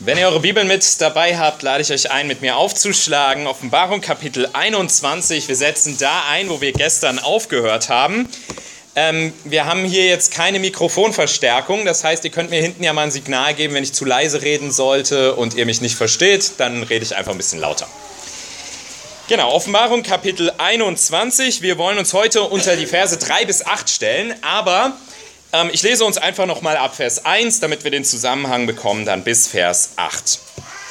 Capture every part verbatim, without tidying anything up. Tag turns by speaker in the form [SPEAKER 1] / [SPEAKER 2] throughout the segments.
[SPEAKER 1] Wenn ihr eure Bibeln mit dabei habt, lade ich euch ein, mit mir aufzuschlagen. Offenbarung Kapitel einundzwanzig. Wir setzen da ein, wo wir gestern aufgehört haben. Ähm, wir haben hier jetzt keine Mikrofonverstärkung. Das heißt, ihr könnt mir hinten ja mal ein Signal geben, wenn ich zu leise reden sollte und ihr mich nicht versteht. Dann rede ich einfach ein bisschen lauter. Genau, Offenbarung Kapitel einundzwanzig. Wir wollen uns heute unter die Verse drei bis acht stellen, aber ähm, ich lese uns einfach nochmal ab Vers eins, damit wir den Zusammenhang bekommen, dann bis Vers acht.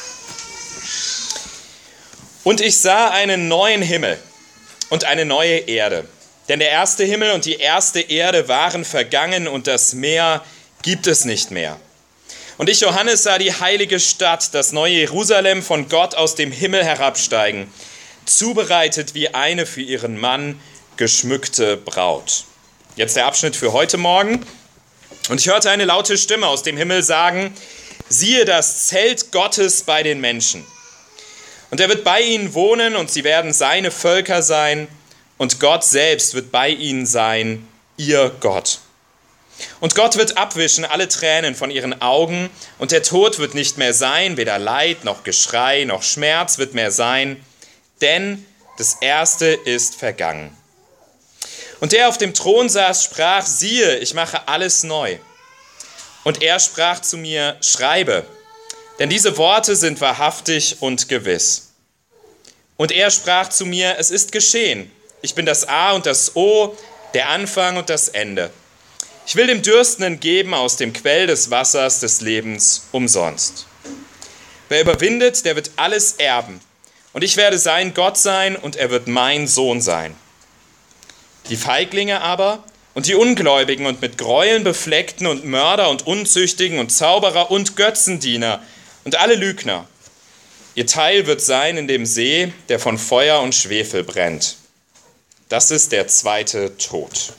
[SPEAKER 1] Und ich sah einen neuen Himmel und eine neue Erde, denn der erste Himmel und die erste Erde waren vergangen und das Meer gibt es nicht mehr. Und ich, Johannes, sah die heilige Stadt, das neue Jerusalem, von Gott aus dem Himmel herabsteigen, zubereitet wie eine für ihren Mann geschmückte Braut. Jetzt der Abschnitt für heute Morgen. Und ich hörte eine laute Stimme aus dem Himmel sagen: Siehe das Zelt Gottes bei den Menschen. Und er wird bei ihnen wohnen und sie werden seine Völker sein und Gott selbst wird bei ihnen sein, ihr Gott. Und Gott wird abwischen alle Tränen von ihren Augen und der Tod wird nicht mehr sein, weder Leid noch Geschrei noch Schmerz wird mehr sein, denn das Erste ist vergangen. Und der auf dem Thron saß, sprach: Siehe, ich mache alles neu. Und er sprach zu mir: Schreibe, denn diese Worte sind wahrhaftig und gewiss. Und er sprach zu mir: Es ist geschehen. Ich bin das A und das O, der Anfang und das Ende. Ich will dem Dürstenden geben aus dem Quell des Wassers des Lebens umsonst. Wer überwindet, der wird alles erben. Und ich werde sein Gott sein und er wird mein Sohn sein. Die Feiglinge aber und die Ungläubigen und mit Gräueln befleckten und Mörder und Unzüchtigen und Zauberer und Götzendiener und alle Lügner, ihr Teil wird sein in dem See, der von Feuer und Schwefel brennt. Das ist der zweite Tod.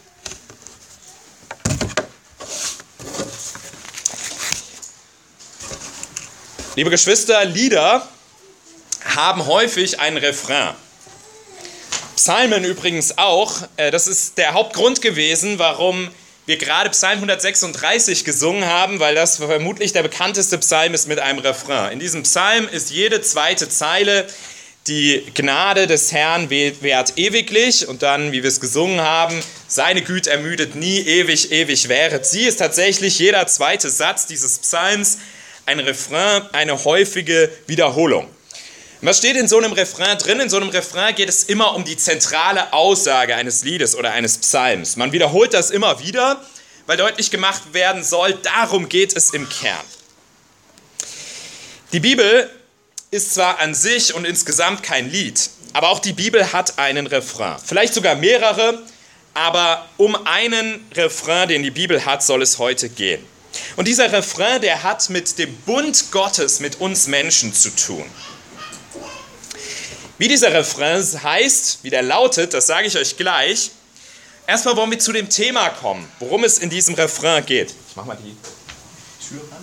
[SPEAKER 1] Liebe Geschwister, Lieder haben häufig einen Refrain. Psalmen übrigens auch. Das ist der Hauptgrund gewesen, warum wir gerade Psalm hundertsechsunddreißig gesungen haben, weil das vermutlich der bekannteste Psalm ist mit einem Refrain. In diesem Psalm ist jede zweite Zeile: Die Gnade des Herrn währt ewiglich, und dann, wie wir es gesungen haben, seine Güte ermüdet nie, ewig, ewig währet sie. Ist tatsächlich jeder zweite Satz dieses Psalms ein Refrain, eine häufige Wiederholung. Und was steht in so einem Refrain drin? In so einem Refrain geht es immer um die zentrale Aussage eines Liedes oder eines Psalms. Man wiederholt das immer wieder, weil deutlich gemacht werden soll, darum geht es im Kern. Die Bibel ist zwar an sich und insgesamt kein Lied, aber auch die Bibel hat einen Refrain. Vielleicht sogar mehrere, aber um einen Refrain, den die Bibel hat, soll es heute gehen. Und dieser Refrain, der hat mit dem Bund Gottes mit uns Menschen zu tun. Wie dieser Refrain heißt, wie der lautet, das sage ich euch gleich. Erstmal wollen wir zu dem Thema kommen, worum es in diesem Refrain geht. Ich mache mal die Tür an.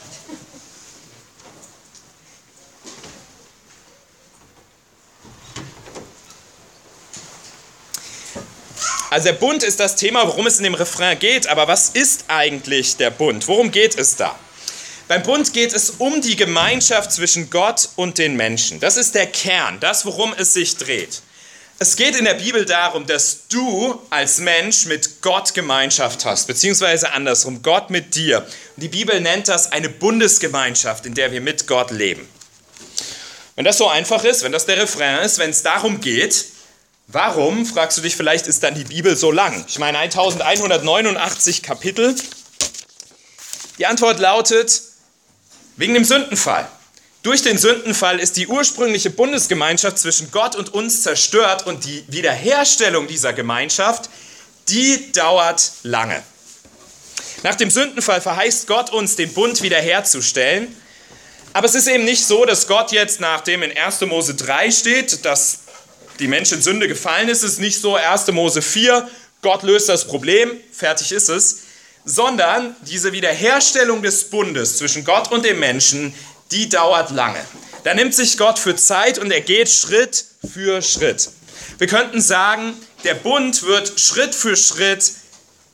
[SPEAKER 1] Also der Bund ist das Thema, worum es in dem Refrain geht. Aber was ist eigentlich der Bund? Worum geht es da? Beim Bund geht es um die Gemeinschaft zwischen Gott und den Menschen. Das ist der Kern, das, worum es sich dreht. Es geht in der Bibel darum, dass du als Mensch mit Gott Gemeinschaft hast, beziehungsweise andersrum, Gott mit dir. Und die Bibel nennt das eine Bundesgemeinschaft, in der wir mit Gott leben. Wenn das so einfach ist, wenn das der Refrain ist, wenn es darum geht, warum, fragst du dich vielleicht, ist dann die Bibel so lang? Ich meine elfhundertneunundachtzig Kapitel. Die Antwort lautet: Wegen dem Sündenfall. Durch den Sündenfall ist die ursprüngliche Bundesgemeinschaft zwischen Gott und uns zerstört und die Wiederherstellung dieser Gemeinschaft, die dauert lange. Nach dem Sündenfall verheißt Gott uns, den Bund wiederherzustellen. Aber es ist eben nicht so, dass Gott jetzt, nachdem in erster Mose drei steht, dass die Menschen in Sünde gefallen ist, es ist nicht so erster Mose vier, Gott löst das Problem, fertig ist es, sondern diese Wiederherstellung des Bundes zwischen Gott und dem Menschen, die dauert lange. Da nimmt sich Gott für Zeit und er geht Schritt für Schritt. Wir könnten sagen, der Bund wird Schritt für Schritt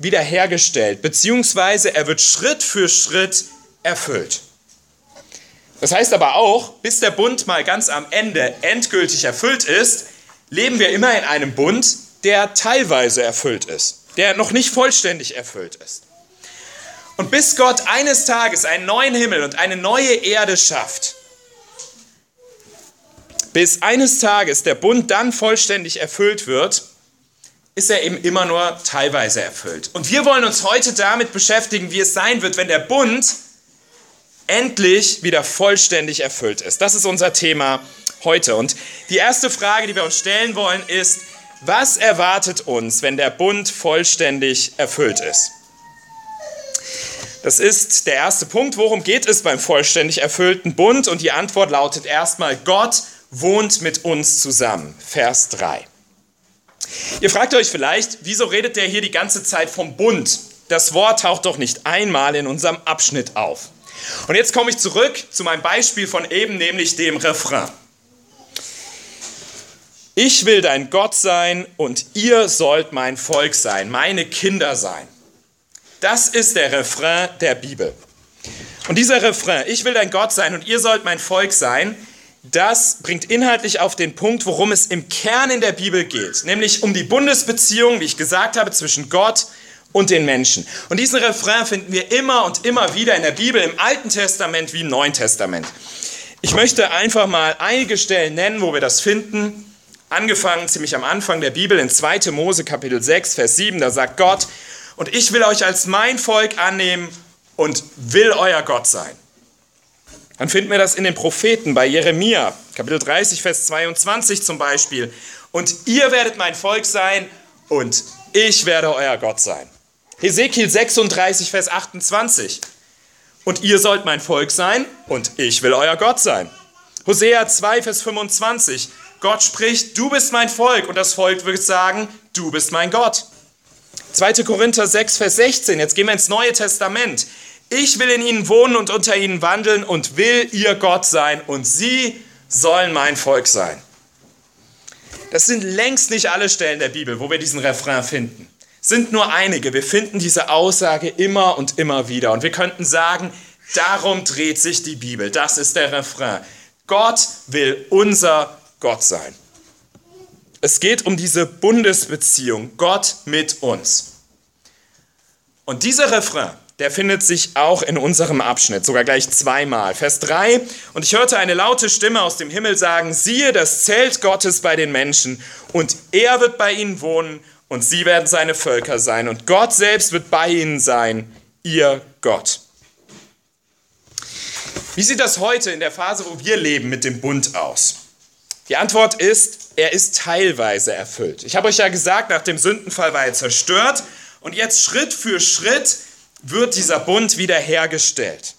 [SPEAKER 1] wiederhergestellt, beziehungsweise er wird Schritt für Schritt erfüllt. Das heißt aber auch, bis der Bund mal ganz am Ende endgültig erfüllt ist, leben wir immer in einem Bund, der teilweise erfüllt ist, der noch nicht vollständig erfüllt ist. Und bis Gott eines Tages einen neuen Himmel und eine neue Erde schafft, bis eines Tages der Bund dann vollständig erfüllt wird, ist er eben immer nur teilweise erfüllt. Und wir wollen uns heute damit beschäftigen, wie es sein wird, wenn der Bund endlich wieder vollständig erfüllt ist. Das ist unser Thema heute. Und die erste Frage, die wir uns stellen wollen, ist, was erwartet uns, wenn der Bund vollständig erfüllt ist? Das ist der erste Punkt. Worum geht es beim vollständig erfüllten Bund? Und die Antwort lautet erstmal, Gott wohnt mit uns zusammen. Vers drei. Ihr fragt euch vielleicht, wieso redet der hier die ganze Zeit vom Bund? Das Wort taucht doch nicht einmal in unserem Abschnitt auf. Und jetzt komme ich zurück zu meinem Beispiel von eben, nämlich dem Refrain. Ich will dein Gott sein und ihr sollt mein Volk sein, meine Kinder sein. Das ist der Refrain der Bibel. Und dieser Refrain, ich will dein Gott sein und ihr sollt mein Volk sein, das bringt inhaltlich auf den Punkt, worum es im Kern in der Bibel geht, nämlich um die Bundesbeziehung, wie ich gesagt habe, zwischen Gott und den Menschen. Und diesen Refrain finden wir immer und immer wieder in der Bibel, im Alten Testament wie im Neuen Testament. Ich möchte einfach mal einige Stellen nennen, wo wir das finden. Angefangen ziemlich am Anfang der Bibel in zweiter Mose Kapitel sechs, Vers sieben, da sagt Gott, und ich will euch als mein Volk annehmen und will euer Gott sein. Dann finden wir das in den Propheten, bei Jeremia, Kapitel dreißig, Vers zweiundzwanzig zum Beispiel. Und ihr werdet mein Volk sein und ich werde euer Gott sein. Hesekiel sechsunddreißig, Vers achtundzwanzig. Und ihr sollt mein Volk sein und ich will euer Gott sein. Hosea zwei, Vers fünfundzwanzig. Gott spricht, du bist mein Volk und das Volk wird sagen, du bist mein Gott. zweiter Korinther sechs, Vers sechzehn. Jetzt gehen wir ins Neue Testament. Ich will in ihnen wohnen und unter ihnen wandeln und will ihr Gott sein und sie sollen mein Volk sein. Das sind längst nicht alle Stellen der Bibel, wo wir diesen Refrain finden. Es sind nur einige. Wir finden diese Aussage immer und immer wieder. Und wir könnten sagen, darum dreht sich die Bibel. Das ist der Refrain. Gott will unser Gott sein. Es geht um diese Bundesbeziehung, Gott mit uns. Und dieser Refrain, der findet sich auch in unserem Abschnitt, sogar gleich zweimal. Vers drei, und ich hörte eine laute Stimme aus dem Himmel sagen, siehe, das Zelt Gottes bei den Menschen, und er wird bei ihnen wohnen, und sie werden seine Völker sein, und Gott selbst wird bei ihnen sein, ihr Gott. Wie sieht das heute in der Phase, wo wir leben, mit dem Bund aus? Die Antwort ist, er ist teilweise erfüllt. Ich habe euch ja gesagt, nach dem Sündenfall war er zerstört, und jetzt Schritt für Schritt wird dieser Bund wiederhergestellt.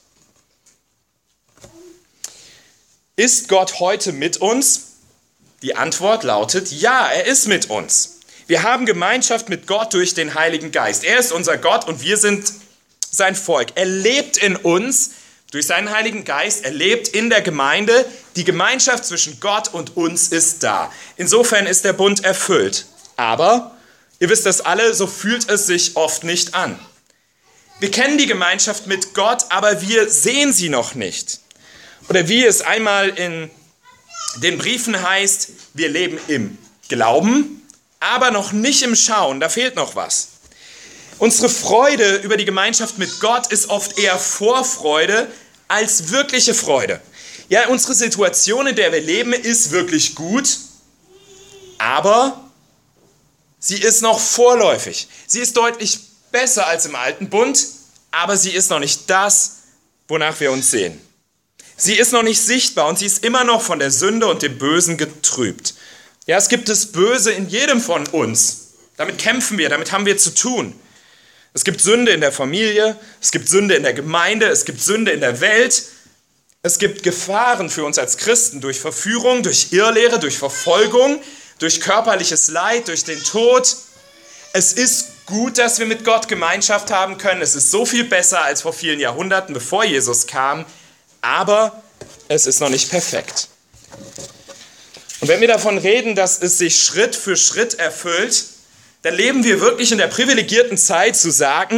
[SPEAKER 1] Ist Gott heute mit uns? Die Antwort lautet, ja, er ist mit uns. Wir haben Gemeinschaft mit Gott durch den Heiligen Geist. Er ist unser Gott und wir sind sein Volk. Er lebt in uns durch seinen Heiligen Geist. Er lebt in der Gemeinde. Die Gemeinschaft zwischen Gott und uns ist da. Insofern ist der Bund erfüllt. Aber, ihr wisst das alle, so fühlt es sich oft nicht an. Wir kennen die Gemeinschaft mit Gott, aber wir sehen sie noch nicht. Oder wie es einmal in den Briefen heißt, wir leben im Glauben, aber noch nicht im Schauen, da fehlt noch was. Unsere Freude über die Gemeinschaft mit Gott ist oft eher Vorfreude als wirkliche Freude. Ja, unsere Situation, in der wir leben, ist wirklich gut, aber sie ist noch vorläufig. Sie ist deutlich besser als im alten Bund, aber sie ist noch nicht das, wonach wir uns sehen. Sie ist noch nicht sichtbar und sie ist immer noch von der Sünde und dem Bösen getrübt. Ja, es gibt das Böse in jedem von uns. Damit kämpfen wir, damit haben wir zu tun. Es gibt Sünde in der Familie, es gibt Sünde in der Gemeinde, es gibt Sünde in der Welt. Es gibt Gefahren für uns als Christen durch Verführung, durch Irrlehre, durch Verfolgung, durch körperliches Leid, durch den Tod. Es ist gut, dass wir mit Gott Gemeinschaft haben können. Es ist so viel besser als vor vielen Jahrhunderten, bevor Jesus kam. Aber es ist noch nicht perfekt. Und wenn wir davon reden, dass es sich Schritt für Schritt erfüllt, dann leben wir wirklich in der privilegierten Zeit zu sagen,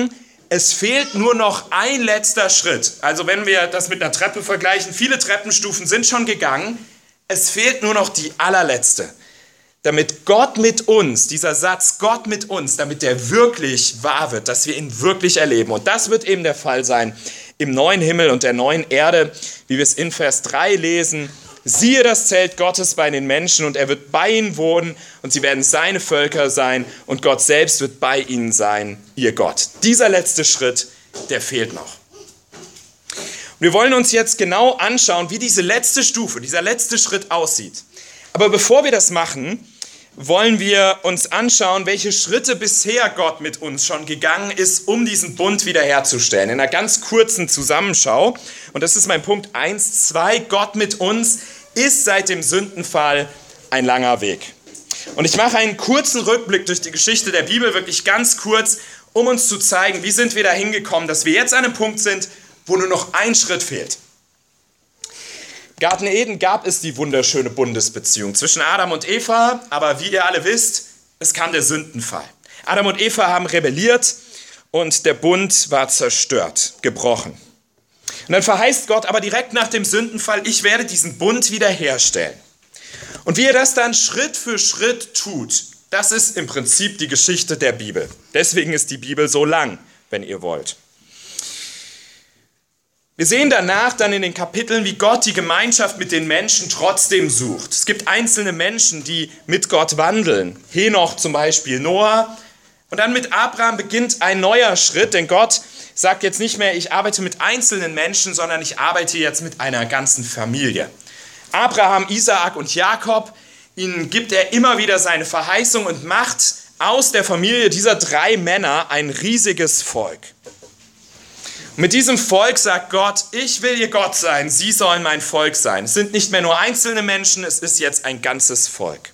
[SPEAKER 1] es fehlt nur noch ein letzter Schritt. Also wenn wir das mit einer Treppe vergleichen, viele Treppenstufen sind schon gegangen, es fehlt nur noch die allerletzte. Damit Gott mit uns, dieser Satz Gott mit uns, damit der wirklich wahr wird, dass wir ihn wirklich erleben. Und das wird eben der Fall sein im neuen Himmel und der neuen Erde, wie wir es in Vers drei lesen. Siehe das Zelt Gottes bei den Menschen und er wird bei ihnen wohnen und sie werden seine Völker sein und Gott selbst wird bei ihnen sein, ihr Gott. Dieser letzte Schritt, der fehlt noch. Und wir wollen uns jetzt genau anschauen, wie diese letzte Stufe, dieser letzte Schritt aussieht. Aber bevor wir das machen, wollen wir uns anschauen, welche Schritte bisher Gott mit uns schon gegangen ist, um diesen Bund wiederherzustellen. In einer ganz kurzen Zusammenschau. Und das ist mein Punkt eins, zwei. Gott mit uns ist seit dem Sündenfall ein langer Weg. Und ich mache einen kurzen Rückblick durch die Geschichte der Bibel, wirklich ganz kurz, um uns zu zeigen, wie sind wir da hingekommen, dass wir jetzt an einem Punkt sind, wo nur noch ein Schritt fehlt. Garten Eden gab es die wunderschöne Bundesbeziehung zwischen Adam und Eva, aber wie ihr alle wisst, es kam der Sündenfall. Adam und Eva haben rebelliert und der Bund war zerstört, gebrochen. Und dann verheißt Gott aber direkt nach dem Sündenfall, ich werde diesen Bund wiederherstellen. Und wie er das dann Schritt für Schritt tut, das ist im Prinzip die Geschichte der Bibel. Deswegen ist die Bibel so lang, wenn ihr wollt. Wir sehen danach dann in den Kapiteln, wie Gott die Gemeinschaft mit den Menschen trotzdem sucht. Es gibt einzelne Menschen, die mit Gott wandeln. Henoch zum Beispiel, Noah. Und dann mit Abraham beginnt ein neuer Schritt, denn Gott sagt jetzt nicht mehr, ich arbeite mit einzelnen Menschen, sondern ich arbeite jetzt mit einer ganzen Familie. Abraham, Isaak und Jakob, ihnen gibt er immer wieder seine Verheißung und macht aus der Familie dieser drei Männer ein riesiges Volk. Und mit diesem Volk sagt Gott, ich will ihr Gott sein, sie sollen mein Volk sein. Es sind nicht mehr nur einzelne Menschen, es ist jetzt ein ganzes Volk.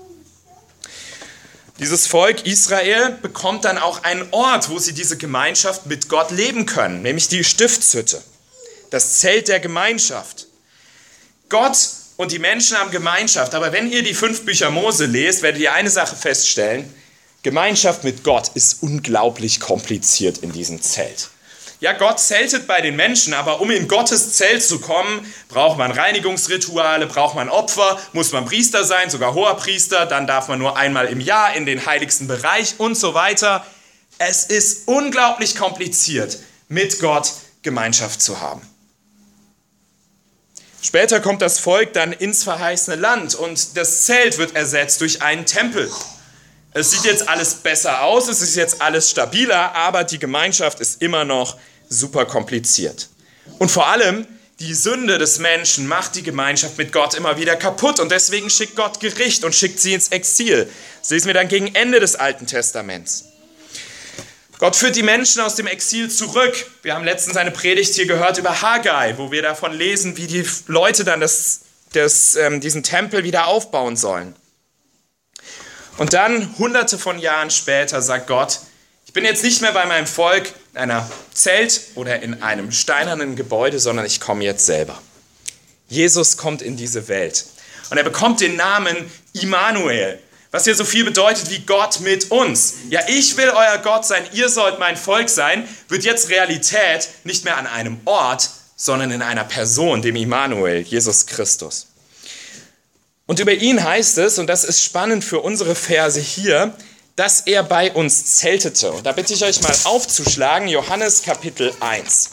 [SPEAKER 1] Dieses Volk Israel bekommt dann auch einen Ort, wo sie diese Gemeinschaft mit Gott leben können, nämlich die Stiftshütte, das Zelt der Gemeinschaft. Gott und die Menschen haben Gemeinschaft, aber wenn ihr die fünf Bücher Mose lest, werdet ihr eine Sache feststellen, Gemeinschaft mit Gott ist unglaublich kompliziert in diesem Zelt. Ja, Gott zeltet bei den Menschen, aber um in Gottes Zelt zu kommen, braucht man Reinigungsrituale, braucht man Opfer, muss man Priester sein, sogar Hoherpriester, dann darf man nur einmal im Jahr in den heiligsten Bereich und so weiter. Es ist unglaublich kompliziert, mit Gott Gemeinschaft zu haben. Später kommt das Volk dann ins verheißene Land und das Zelt wird ersetzt durch einen Tempel. Es sieht jetzt alles besser aus, es ist jetzt alles stabiler, aber die Gemeinschaft ist immer noch super kompliziert. Und vor allem, die Sünde des Menschen macht die Gemeinschaft mit Gott immer wieder kaputt und deswegen schickt Gott Gericht und schickt sie ins Exil. Das lesen wir dann gegen Ende des Alten Testaments. Gott führt die Menschen aus dem Exil zurück. Wir haben letztens eine Predigt hier gehört über Haggai, wo wir davon lesen, wie die Leute dann das, das, ähm, diesen Tempel wieder aufbauen sollen. Und dann, hunderte von Jahren später, sagt Gott, ich bin jetzt nicht mehr bei meinem Volk in einer Zelt oder in einem steinernen Gebäude, sondern ich komme jetzt selber. Jesus kommt in diese Welt und er bekommt den Namen Immanuel, was hier so viel bedeutet wie Gott mit uns. Ja, ich will euer Gott sein, ihr sollt mein Volk sein, wird jetzt Realität nicht mehr an einem Ort, sondern in einer Person, dem Immanuel, Jesus Christus. Und über ihn heißt es, und das ist spannend für unsere Verse hier, dass er bei uns zeltete. Und da bitte ich euch mal aufzuschlagen, Johannes Kapitel eins.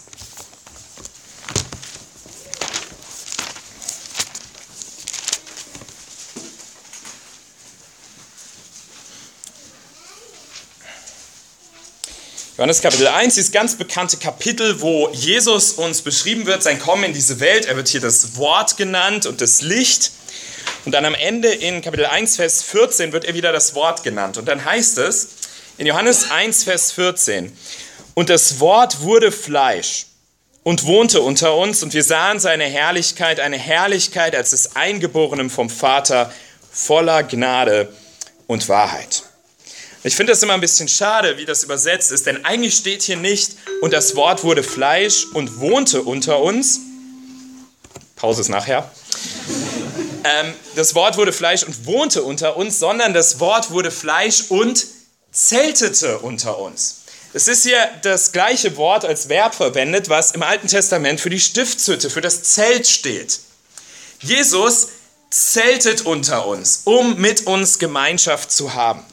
[SPEAKER 1] Johannes Kapitel eins, dieses ganz bekannte Kapitel, wo Jesus uns beschrieben wird, sein Kommen in diese Welt. Er wird hier das Wort genannt und das Licht. Und dann am Ende in Kapitel eins, Vers vierzehn wird er wieder das Wort genannt. Und dann heißt es in Johannes eins, Vers vierzehn, und das Wort wurde Fleisch und wohnte unter uns und wir sahen seine Herrlichkeit, eine Herrlichkeit als des Eingeborenen vom Vater, voller Gnade und Wahrheit. Ich finde das immer ein bisschen schade, wie das übersetzt ist, denn eigentlich steht hier nicht, und das Wort wurde Fleisch und wohnte unter uns. Pause ist nachher. Ähm, das Wort wurde Fleisch und wohnte unter uns, sondern das Wort wurde Fleisch und zeltete unter uns. Es ist hier das gleiche Wort als Verb verwendet, was im Alten Testament für die Stiftshütte, für das Zelt steht. Jesus zeltet unter uns, um mit uns Gemeinschaft zu haben.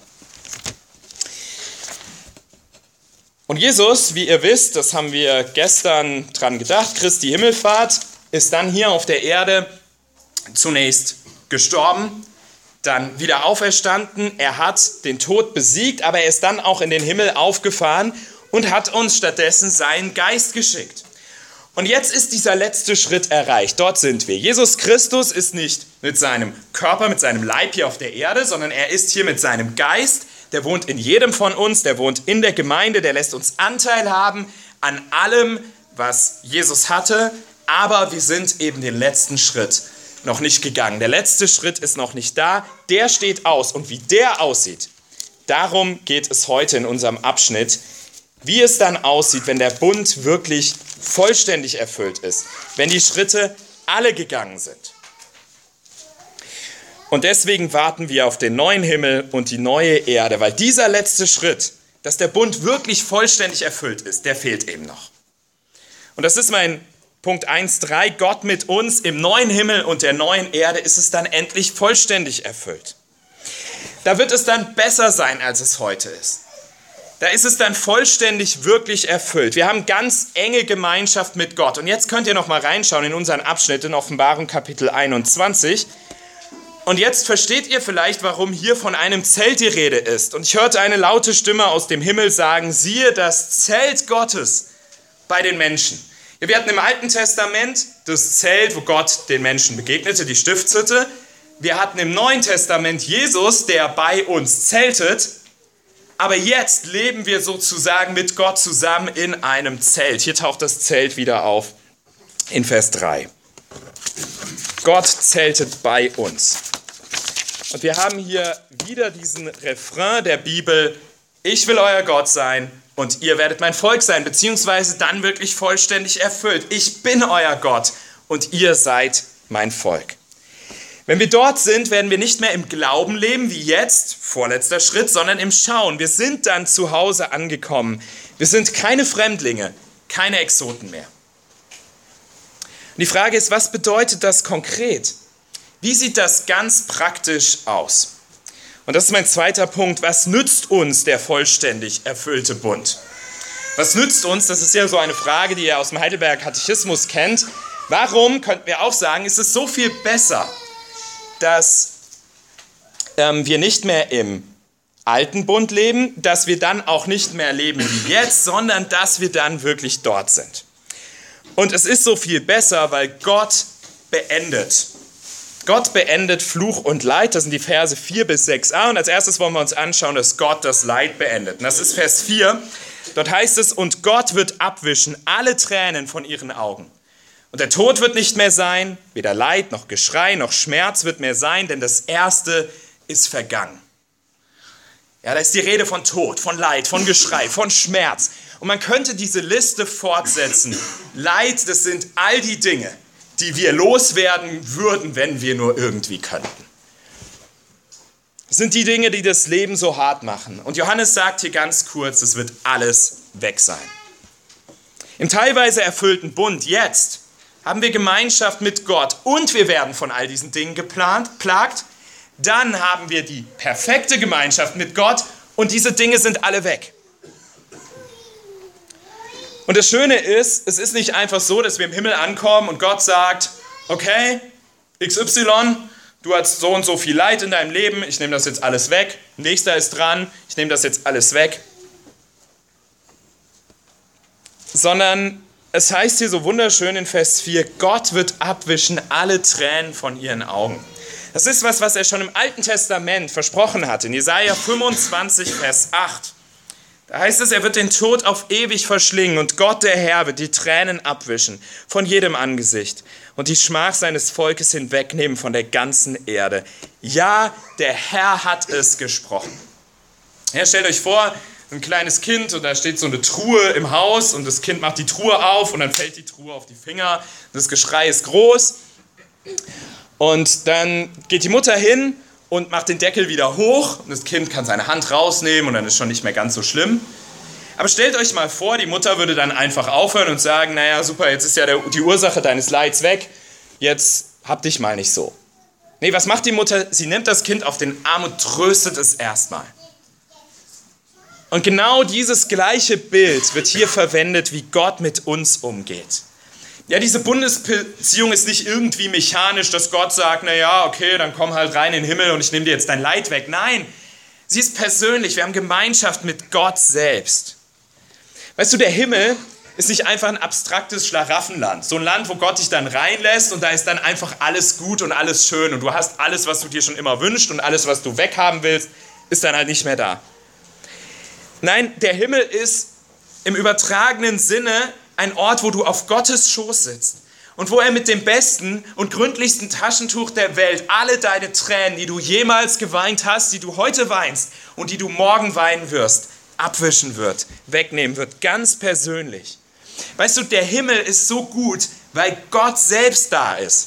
[SPEAKER 1] Und Jesus, wie ihr wisst, das haben wir gestern dran gedacht, Christi Himmelfahrt, ist dann hier auf der Erde zunächst gestorben, dann wieder auferstanden. Er hat den Tod besiegt, aber er ist dann auch in den Himmel aufgefahren und hat uns stattdessen seinen Geist geschickt. Und jetzt ist dieser letzte Schritt erreicht. Dort sind wir. Jesus Christus ist nicht mit seinem Körper, mit seinem Leib hier auf der Erde, sondern er ist hier mit seinem Geist. Der wohnt in jedem von uns, der wohnt in der Gemeinde, der lässt uns Anteil haben an allem, was Jesus hatte. Aber wir sind eben den letzten Schritt noch nicht gegangen. Der letzte Schritt ist noch nicht da. Der steht aus. Und wie der aussieht, darum geht es heute in unserem Abschnitt. Wie es dann aussieht, wenn der Bund wirklich vollständig erfüllt ist. Wenn die Schritte alle gegangen sind. Und deswegen warten wir auf den neuen Himmel und die neue Erde, weil dieser letzte Schritt, dass der Bund wirklich vollständig erfüllt ist, der fehlt eben noch. Und das ist mein Punkt eins Punkt drei, Gott mit uns im neuen Himmel und der neuen Erde ist es dann endlich vollständig erfüllt. Da wird es dann besser sein, als es heute ist. Da ist es dann vollständig wirklich erfüllt. Wir haben ganz enge Gemeinschaft mit Gott. Und jetzt könnt ihr noch mal reinschauen in unseren Abschnitt in Offenbarung Kapitel einundzwanzig. Und jetzt versteht ihr vielleicht, warum hier von einem Zelt die Rede ist. Und ich hörte eine laute Stimme aus dem Himmel sagen, siehe das Zelt Gottes bei den Menschen. Ja, wir hatten im Alten Testament das Zelt, wo Gott den Menschen begegnete, die Stiftshütte. Wir hatten im Neuen Testament Jesus, der bei uns zeltet. Aber jetzt leben wir sozusagen mit Gott zusammen in einem Zelt. Hier taucht das Zelt wieder auf in Vers drei. Gott zeltet bei uns. Und wir haben hier wieder diesen Refrain der Bibel, ich will euer Gott sein und ihr werdet mein Volk sein, beziehungsweise dann wirklich vollständig erfüllt. Ich bin euer Gott und ihr seid mein Volk. Wenn wir dort sind, werden wir nicht mehr im Glauben leben, wie jetzt, vorletzter Schritt, sondern im Schauen. Wir sind dann zu Hause angekommen. Wir sind keine Fremdlinge, keine Exoten mehr. Und die Frage ist, was bedeutet das konkret? Wie sieht das ganz praktisch aus? Und das ist mein zweiter Punkt. Was nützt uns der vollständig erfüllte Bund? Was nützt uns, das ist ja so eine Frage, die ihr aus dem Heidelberger Katechismus kennt. Warum, könnten wir auch sagen, ist es so viel besser, dass ähm, wir nicht mehr im alten Bund leben, dass wir dann auch nicht mehr leben wie jetzt, sondern dass wir dann wirklich dort sind. Und es ist so viel besser, weil Gott beendet. Gott beendet Fluch und Leid, das sind die Verse vier bis sechs a. Und als erstes wollen wir uns anschauen, dass Gott das Leid beendet. Und das ist Vers vier. Dort heißt es, und Gott wird abwischen alle Tränen von ihren Augen. Und der Tod wird nicht mehr sein, weder Leid noch Geschrei noch Schmerz wird mehr sein, denn das Erste ist vergangen. Ja, da ist die Rede von Tod, von Leid, von Geschrei, von Schmerz. Und man könnte diese Liste fortsetzen. Leid, das sind all die Dinge, die wir loswerden würden, wenn wir nur irgendwie könnten. Das sind die Dinge, die das Leben so hart machen. Und Johannes sagt hier ganz kurz, es wird alles weg sein. Im teilweise erfüllten Bund jetzt haben wir Gemeinschaft mit Gott und wir werden von all diesen Dingen geplant, plagt, dann haben wir die perfekte Gemeinschaft mit Gott und diese Dinge sind alle weg. Und das Schöne ist, es ist nicht einfach so, dass wir im Himmel ankommen und Gott sagt, okay, X Y, du hast so und so viel Leid in deinem Leben, ich nehme das jetzt alles weg, nächster ist dran, ich nehme das jetzt alles weg. Sondern es heißt hier so wunderschön in Vers vier, Gott wird abwischen alle Tränen von ihren Augen. Das ist was, was er schon im Alten Testament versprochen hat, in Jesaja fünfundzwanzig, Vers acht. Da heißt es, er wird den Tod auf ewig verschlingen und Gott, der Herr, wird die Tränen abwischen von jedem Angesicht und die Schmach seines Volkes hinwegnehmen von der ganzen Erde. Ja, der Herr hat es gesprochen. Ja, stellt euch vor, ein kleines Kind und da steht so eine Truhe im Haus und das Kind macht die Truhe auf und dann fällt die Truhe auf die Finger. Das Geschrei ist groß und dann geht die Mutter hin und macht den Deckel wieder hoch und das Kind kann seine Hand rausnehmen und dann ist schon nicht mehr ganz so schlimm. Aber stellt euch mal vor, die Mutter würde dann einfach aufhören und sagen, naja, super, jetzt ist ja der, die Ursache deines Leids weg, jetzt hab dich mal nicht so. Nee, was macht die Mutter? Sie nimmt das Kind auf den Arm und tröstet es erstmal. Und genau dieses gleiche Bild wird hier verwendet, wie Gott mit uns umgeht. Ja, diese Bundesbeziehung ist nicht irgendwie mechanisch, dass Gott sagt, naja, okay, dann komm halt rein in den Himmel und ich nehme dir jetzt dein Leid weg. Nein, sie ist persönlich, wir haben Gemeinschaft mit Gott selbst. Weißt du, der Himmel ist nicht einfach ein abstraktes Schlaraffenland. So ein Land, wo Gott dich dann reinlässt und da ist dann einfach alles gut und alles schön und du hast alles, was du dir schon immer wünschst und alles, was du weghaben willst, ist dann halt nicht mehr da. Nein, der Himmel ist im übertragenen Sinne ein Ort, wo du auf Gottes Schoß sitzt und wo er mit dem besten und gründlichsten Taschentuch der Welt alle deine Tränen, die du jemals geweint hast, die du heute weinst und die du morgen weinen wirst, abwischen wird, wegnehmen wird, ganz persönlich. Weißt du, der Himmel ist so gut, weil Gott selbst da ist.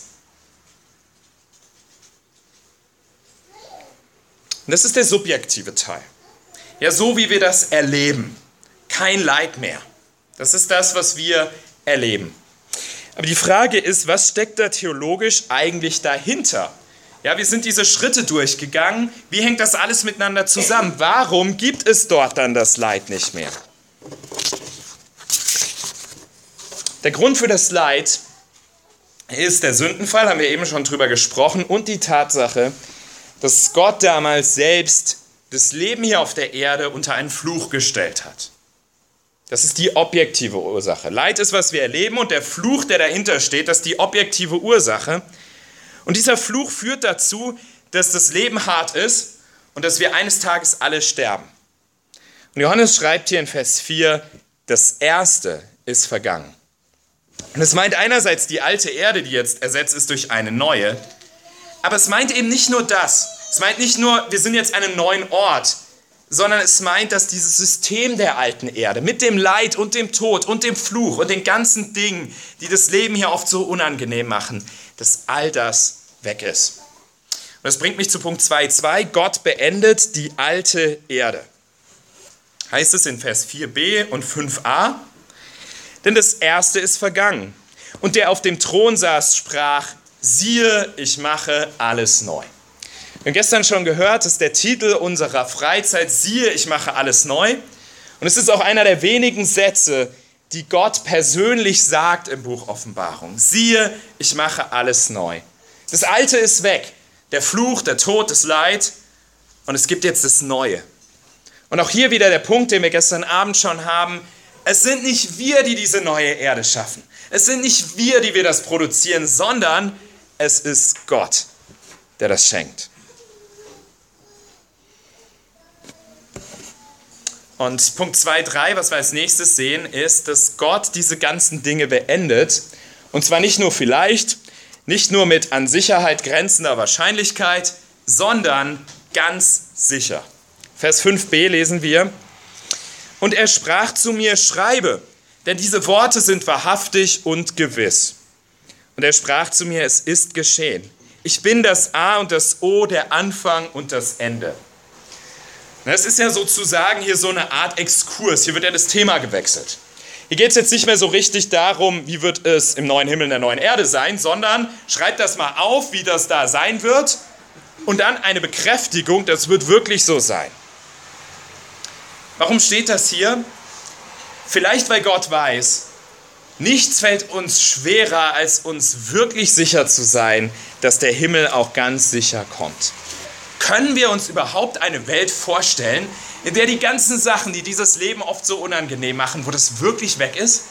[SPEAKER 1] Und das ist der subjektive Teil. Ja, so wie wir das erleben. Kein Leid mehr. Das ist das, was wir erleben. Aber die Frage ist, was steckt da theologisch eigentlich dahinter? Ja, wir sind diese Schritte durchgegangen. Wie hängt das alles miteinander zusammen? Warum gibt es dort dann das Leid nicht mehr? Der Grund für das Leid ist der Sündenfall, haben wir eben schon drüber gesprochen, und die Tatsache, dass Gott damals selbst das Leben hier auf der Erde unter einen Fluch gestellt hat. Das ist die objektive Ursache. Leid ist, was wir erleben, und der Fluch, der dahinter steht, das ist die objektive Ursache. Und dieser Fluch führt dazu, dass das Leben hart ist und dass wir eines Tages alle sterben. Und Johannes schreibt hier in Vers vier, das Erste ist vergangen. Und es meint einerseits die alte Erde, die jetzt ersetzt ist durch eine neue, aber es meint eben nicht nur das. Es meint nicht nur, wir sind jetzt an einem neuen Ort, sondern es meint, dass dieses System der alten Erde mit dem Leid und dem Tod und dem Fluch und den ganzen Dingen, die das Leben hier oft so unangenehm machen, dass all das weg ist. Und das bringt mich zu Punkt zwei Punkt zwei. Gott beendet die alte Erde. Heißt es in Vers vier b und fünf a. Denn das Erste ist vergangen. Und der auf dem Thron saß, sprach, siehe, ich mache alles neu. Wir haben gestern schon gehört, das ist der Titel unserer Freizeit, siehe, ich mache alles neu. Und es ist auch einer der wenigen Sätze, die Gott persönlich sagt im Buch Offenbarung. Siehe, ich mache alles neu. Das Alte ist weg, der Fluch, der Tod, das Leid, und es gibt jetzt das Neue. Und auch hier wieder der Punkt, den wir gestern Abend schon haben, es sind nicht wir, die diese neue Erde schaffen. Es sind nicht wir, die wir das produzieren, sondern es ist Gott, der das schenkt. Und Punkt zwei Punkt drei, was wir als nächstes sehen, ist, dass Gott diese ganzen Dinge beendet. Und zwar nicht nur vielleicht, nicht nur mit an Sicherheit grenzender Wahrscheinlichkeit, sondern ganz sicher. Vers fünf b lesen wir, und er sprach zu mir, schreibe, denn diese Worte sind wahrhaftig und gewiss. Und er sprach zu mir, es ist geschehen. Ich bin das A und das O, der Anfang und das Ende. Das ist ja sozusagen hier so eine Art Exkurs. Hier wird ja das Thema gewechselt. Hier geht es jetzt nicht mehr so richtig darum, wie wird es im neuen Himmel und der neuen Erde sein, sondern schreibt das mal auf, wie das da sein wird, und dann eine Bekräftigung, das wird wirklich so sein. Warum steht das hier? Vielleicht, weil Gott weiß, nichts fällt uns schwerer, als uns wirklich sicher zu sein, dass der Himmel auch ganz sicher kommt. Können wir uns überhaupt eine Welt vorstellen, in der die ganzen Sachen, die dieses Leben oft so unangenehm machen, wo das wirklich weg ist?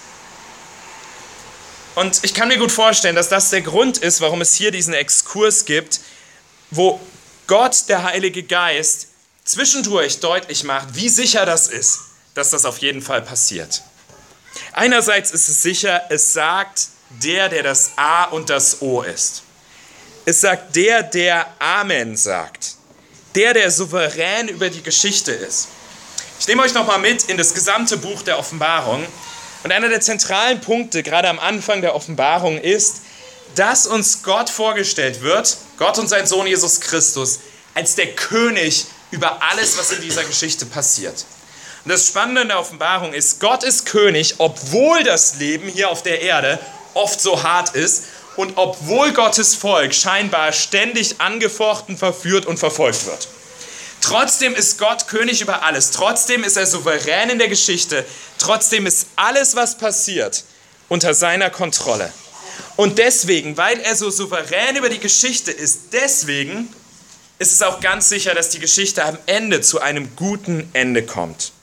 [SPEAKER 1] Und ich kann mir gut vorstellen, dass das der Grund ist, warum es hier diesen Exkurs gibt, wo Gott, der Heilige Geist, zwischendurch deutlich macht, wie sicher das ist, dass das auf jeden Fall passiert. Einerseits ist es sicher, es sagt der, der das A und das O ist. Es sagt der, der Amen sagt. Der, der souverän über die Geschichte ist. Ich nehme euch nochmal mit in das gesamte Buch der Offenbarung. Und einer der zentralen Punkte, gerade am Anfang der Offenbarung, ist, dass uns Gott vorgestellt wird, Gott und sein Sohn Jesus Christus, als der König über alles, was in dieser Geschichte passiert. Und das Spannende in der Offenbarung ist, Gott ist König, obwohl das Leben hier auf der Erde oft so hart ist und obwohl Gottes Volk scheinbar ständig angefochten, verführt und verfolgt wird. Trotzdem ist Gott König über alles. Trotzdem ist er souverän in der Geschichte. Trotzdem ist alles, was passiert, unter seiner Kontrolle. Und deswegen, weil er so souverän über die Geschichte ist, deswegen ist es auch ganz sicher, dass die Geschichte am Ende zu einem guten Ende kommt.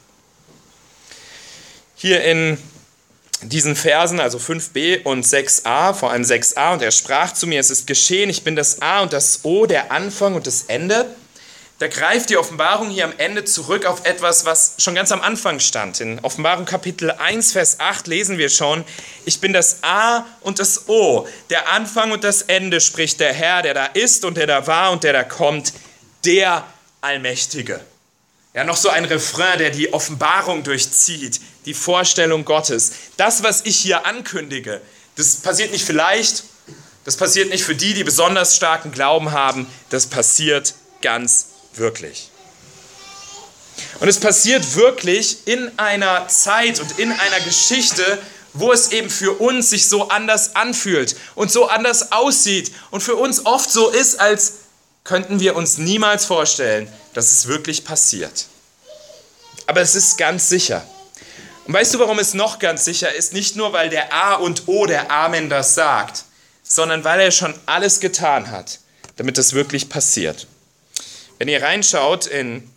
[SPEAKER 1] Hier in diesen Versen, also fünf b und sechs a, vor allem sechs a, und er sprach zu mir, es ist geschehen, ich bin das A und das O, der Anfang und das Ende. Da greift die Offenbarung hier am Ende zurück auf etwas, was schon ganz am Anfang stand. In Offenbarung Kapitel eins, Vers acht lesen wir schon, ich bin das A und das O, der Anfang und das Ende, spricht der Herr, der da ist und der da war und der da kommt, der Allmächtige. Ja, noch so ein Refrain, der die Offenbarung durchzieht, die Vorstellung Gottes. Das, was ich hier ankündige, das passiert nicht vielleicht, das passiert nicht für die, die besonders starken Glauben haben, das passiert ganz wirklich. Und es passiert wirklich in einer Zeit und in einer Geschichte, wo es eben für uns sich so anders anfühlt und so anders aussieht und für uns oft so ist, als könnten wir uns niemals vorstellen, dass es wirklich passiert. Aber es ist ganz sicher. Und weißt du, warum es noch ganz sicher ist? Nicht nur, weil der A und O, der Amen, das sagt, sondern weil er schon alles getan hat, damit es wirklich passiert. Wenn ihr reinschaut in,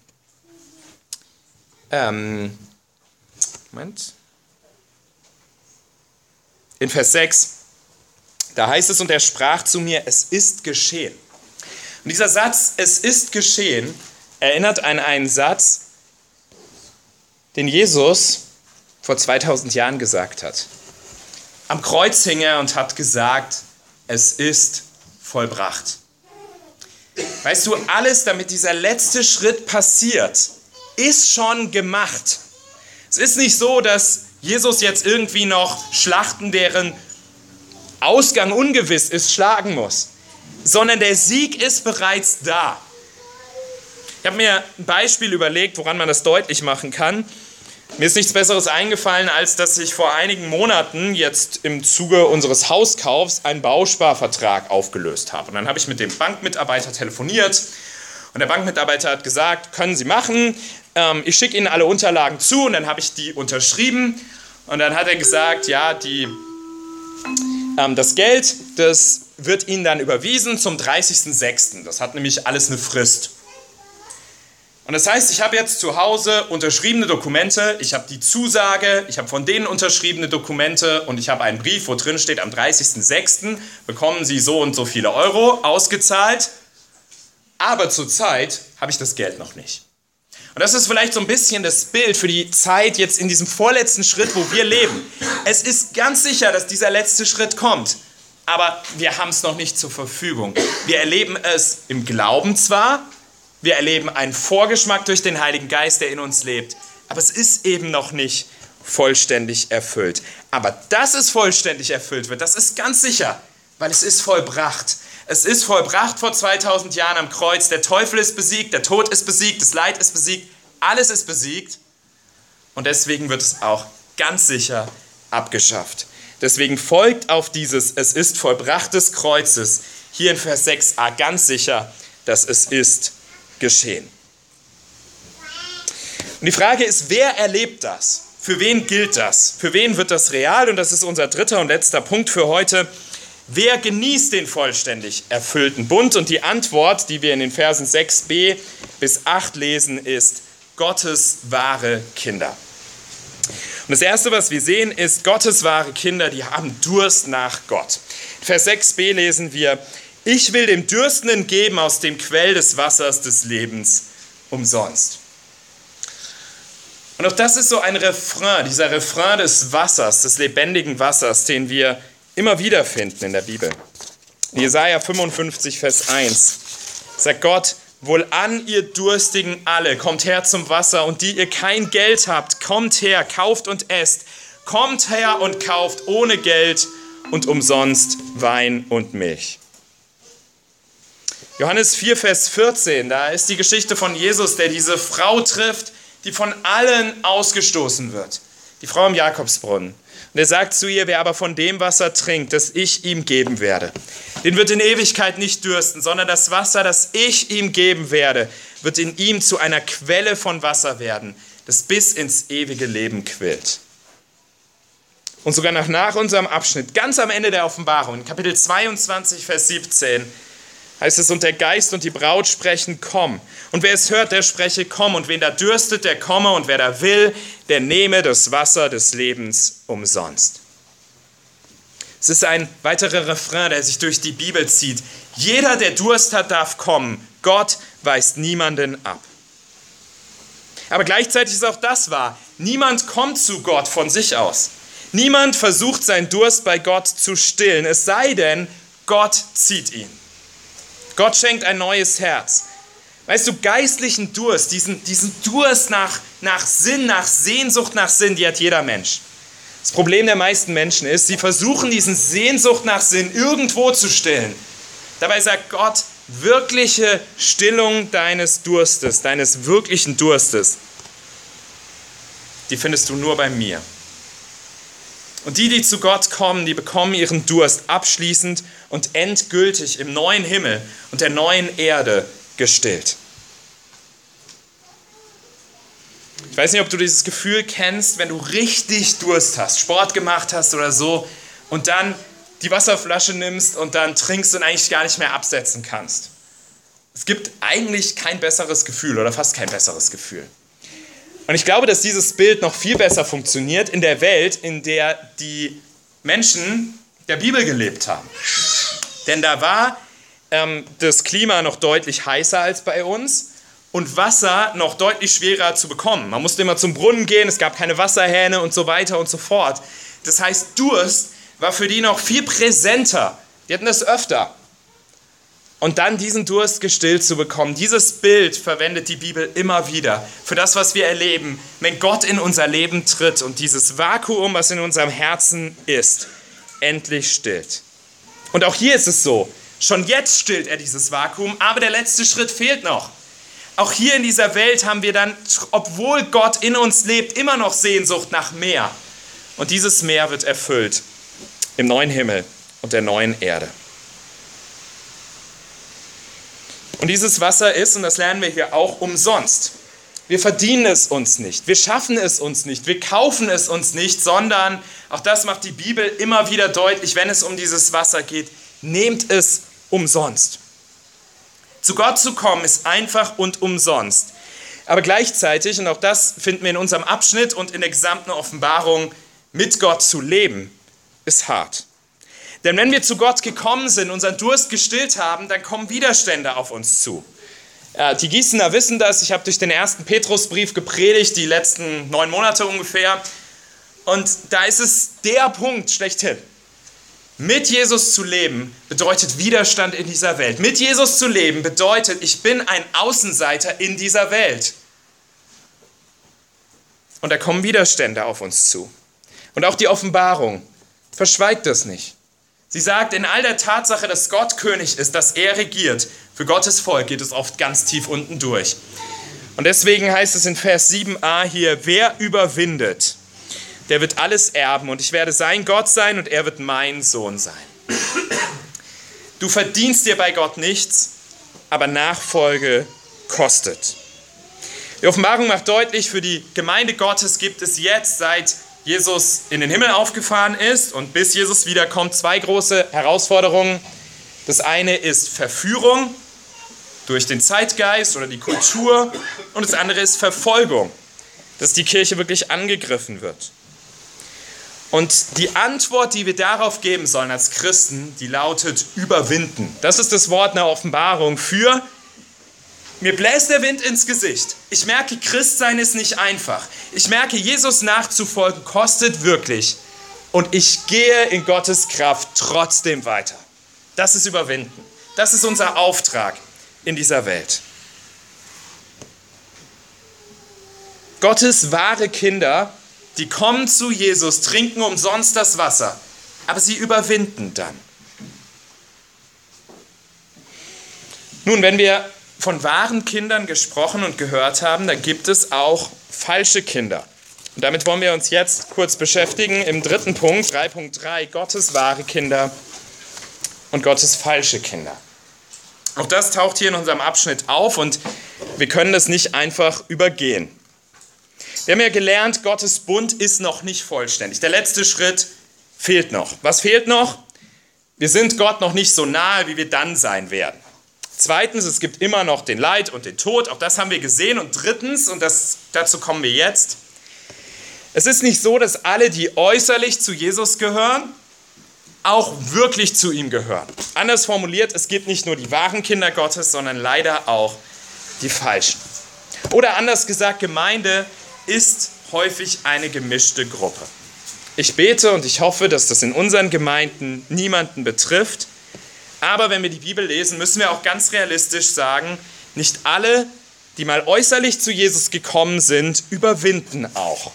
[SPEAKER 1] ähm, Moment, in Vers sechs, da heißt es, und er sprach zu mir, es ist geschehen. Und dieser Satz, es ist geschehen, erinnert an einen Satz, den Jesus vor zweitausend Jahren gesagt hat. Am Kreuz hing er und hat gesagt, es ist vollbracht. Weißt du, alles, damit dieser letzte Schritt passiert, ist schon gemacht. Es ist nicht so, dass Jesus jetzt irgendwie noch Schlachten, deren Ausgang ungewiss ist, schlagen muss, sondern der Sieg ist bereits da. Ich habe mir ein Beispiel überlegt, woran man das deutlich machen kann. Mir ist nichts Besseres eingefallen, als dass ich vor einigen Monaten jetzt im Zuge unseres Hauskaufs einen Bausparvertrag aufgelöst habe. Und dann habe ich mit dem Bankmitarbeiter telefoniert und der Bankmitarbeiter hat gesagt, können Sie machen, ähm, ich schicke Ihnen alle Unterlagen zu, und dann habe ich die unterschrieben und dann hat er gesagt, ja, die, ähm, das Geld, das wird Ihnen dann überwiesen zum dreißigsten sechsten Das hat nämlich alles eine Frist. Und das heißt, ich habe jetzt zu Hause unterschriebene Dokumente, ich habe die Zusage, ich habe von denen unterschriebene Dokumente und ich habe einen Brief, wo drin steht, am dreißigsten sechsten bekommen Sie so und so viele Euro ausgezahlt, aber zurzeit habe ich das Geld noch nicht. Und das ist vielleicht so ein bisschen das Bild für die Zeit jetzt in diesem vorletzten Schritt, wo wir leben. Es ist ganz sicher, dass dieser letzte Schritt kommt, aber wir haben es noch nicht zur Verfügung. Wir erleben es im Glauben zwar, wir erleben einen Vorgeschmack durch den Heiligen Geist, der in uns lebt. Aber es ist eben noch nicht vollständig erfüllt. Aber dass es vollständig erfüllt wird, das ist ganz sicher, weil es ist vollbracht. Es ist vollbracht vor zweitausend Jahren am Kreuz. Der Teufel ist besiegt, der Tod ist besiegt, das Leid ist besiegt, alles ist besiegt. Und deswegen wird es auch ganz sicher abgeschafft. Deswegen folgt auf dieses Es ist vollbracht des Kreuzes hier in Vers sechs a ganz sicher, dass es ist geschehen. Und die Frage ist, wer erlebt das? Für wen gilt das? Für wen wird das real? Und das ist unser dritter und letzter Punkt für heute. Wer genießt den vollständig erfüllten Bund? Und die Antwort, die wir in den Versen sechs b bis acht lesen, ist Gottes wahre Kinder. Und das Erste, was wir sehen, ist, Gottes wahre Kinder, die haben Durst nach Gott. In Vers sechs b lesen wir, ich will dem Dürstenden geben aus dem Quell des Wassers des Lebens umsonst. Und auch das ist so ein Refrain, dieser Refrain des Wassers, des lebendigen Wassers, den wir immer wieder finden in der Bibel. In Jesaja fünfundfünfzig, Vers eins sagt Gott, wohlan ihr Durstigen alle, kommt her zum Wasser, und die ihr kein Geld habt, kommt her, kauft und esst. Kommt her und kauft ohne Geld und umsonst Wein und Milch. Johannes vier, Vers vierzehn, da ist die Geschichte von Jesus, der diese Frau trifft, die von allen ausgestoßen wird. Die Frau im Jakobsbrunnen. Und er sagt zu ihr, wer aber von dem Wasser trinkt, das ich ihm geben werde, den wird in Ewigkeit nicht dürsten, sondern das Wasser, das ich ihm geben werde, wird in ihm zu einer Quelle von Wasser werden, das bis ins ewige Leben quillt. Und sogar noch nach unserem Abschnitt, ganz am Ende der Offenbarung, in Kapitel zweiundzwanzig, Vers siebzehn, heißt es, und der Geist und die Braut sprechen, komm. Und wer es hört, der spreche, komm. Und wen da dürstet, der komme. Und wer da will, der nehme das Wasser des Lebens umsonst. Es ist ein weiterer Refrain, der sich durch die Bibel zieht. Jeder, der Durst hat, darf kommen. Gott weist niemanden ab. Aber gleichzeitig ist auch das wahr. Niemand kommt zu Gott von sich aus. Niemand versucht, seinen Durst bei Gott zu stillen. Es sei denn, Gott zieht ihn. Gott schenkt ein neues Herz. Weißt du, geistlichen Durst, diesen, diesen Durst nach, nach Sinn, nach Sehnsucht nach Sinn, die hat jeder Mensch. Das Problem der meisten Menschen ist, sie versuchen, diesen Sehnsucht nach Sinn irgendwo zu stillen. Dabei sagt Gott, wirkliche Stillung deines Durstes, deines wirklichen Durstes, die findest du nur bei mir. Und die, die zu Gott kommen, die bekommen ihren Durst abschließend und endgültig im neuen Himmel und der neuen Erde gestillt. Ich weiß nicht, ob du dieses Gefühl kennst, wenn du richtig Durst hast, Sport gemacht hast oder so und dann die Wasserflasche nimmst und dann trinkst und eigentlich gar nicht mehr absetzen kannst. Es gibt eigentlich kein besseres Gefühl oder fast kein besseres Gefühl. Und ich glaube, dass dieses Bild noch viel besser funktioniert in der Welt, in der die Menschen der Bibel gelebt haben. Denn da war ähm, das Klima noch deutlich heißer als bei uns und Wasser noch deutlich schwerer zu bekommen. Man musste immer zum Brunnen gehen, es gab keine Wasserhähne und so weiter und so fort. Das heißt, Durst war für die noch viel präsenter. Die hatten das öfter. Und dann diesen Durst gestillt zu bekommen, dieses Bild verwendet die Bibel immer wieder für das, was wir erleben, wenn Gott in unser Leben tritt und dieses Vakuum, was in unserem Herzen ist, endlich stillt. Und auch hier ist es so, schon jetzt stillt er dieses Vakuum, aber der letzte Schritt fehlt noch. Auch hier in dieser Welt haben wir dann, obwohl Gott in uns lebt, immer noch Sehnsucht nach mehr. Und dieses Meer wird erfüllt im neuen Himmel und der neuen Erde. Und dieses Wasser ist, und das lernen wir hier auch, umsonst. Wir verdienen es uns nicht, wir schaffen es uns nicht, wir kaufen es uns nicht, sondern, auch das macht die Bibel immer wieder deutlich, wenn es um dieses Wasser geht, nehmt es umsonst. Zu Gott zu kommen ist einfach und umsonst. Aber gleichzeitig, und auch das finden wir in unserem Abschnitt und in der gesamten Offenbarung, mit Gott zu leben, ist hart. Denn wenn wir zu Gott gekommen sind, unseren Durst gestillt haben, dann kommen Widerstände auf uns zu. Ja, die Gießener wissen das. Ich habe durch den ersten Petrusbrief gepredigt, die letzten neun Monate ungefähr. Und da ist es der Punkt schlechthin. Mit Jesus zu leben bedeutet Widerstand in dieser Welt. Mit Jesus zu leben bedeutet, ich bin ein Außenseiter in dieser Welt. Und da kommen Widerstände auf uns zu. Und auch die Offenbarung verschweigt das nicht. Sie sagt, in all der Tatsache, dass Gott König ist, dass er regiert, für Gottes Volk geht es oft ganz tief unten durch. Und deswegen heißt es in Vers sieben a hier, wer überwindet, der wird alles erben und ich werde sein Gott sein und er wird mein Sohn sein. Du verdienst dir bei Gott nichts, aber Nachfolge kostet. Die Offenbarung macht deutlich, für die Gemeinde Gottes gibt es jetzt, seit Jesus in den Himmel aufgefahren ist und bis Jesus wiederkommt, zwei große Herausforderungen. Das eine ist Verführung durch den Zeitgeist oder die Kultur und das andere ist Verfolgung, dass die Kirche wirklich angegriffen wird. Und die Antwort, die wir darauf geben sollen als Christen, die lautet überwinden. Das ist das Wort in der Offenbarung für mir bläst der Wind ins Gesicht. Ich merke, Christsein ist nicht einfach. Ich merke, Jesus nachzufolgen kostet wirklich. Und ich gehe in Gottes Kraft trotzdem weiter. Das ist Überwinden. Das ist unser Auftrag in dieser Welt. Gottes wahre Kinder, die kommen zu Jesus, trinken umsonst das Wasser, aber sie überwinden dann. Nun, wenn wir von wahren Kindern gesprochen und gehört haben, dann gibt es auch falsche Kinder. Und damit wollen wir uns jetzt kurz beschäftigen im dritten Punkt, drei Punkt drei, Gottes wahre Kinder und Gottes falsche Kinder. Auch das taucht hier in unserem Abschnitt auf und wir können das nicht einfach übergehen. Wir haben ja gelernt, Gottes Bund ist noch nicht vollständig. Der letzte Schritt fehlt noch. Was fehlt noch? Wir sind Gott noch nicht so nahe, wie wir dann sein werden. Zweitens, es gibt immer noch den Leid und den Tod. Auch das haben wir gesehen. Und drittens, und das, dazu kommen wir jetzt, es ist nicht so, dass alle, die äußerlich zu Jesus gehören, auch wirklich zu ihm gehören. Anders formuliert, es gibt nicht nur die wahren Kinder Gottes, sondern leider auch die falschen. Oder anders gesagt, Gemeinde ist häufig eine gemischte Gruppe. Ich bete und ich hoffe, dass das in unseren Gemeinden niemanden betrifft. Aber wenn wir die Bibel lesen, müssen wir auch ganz realistisch sagen, nicht alle, die mal äußerlich zu Jesus gekommen sind, überwinden auch.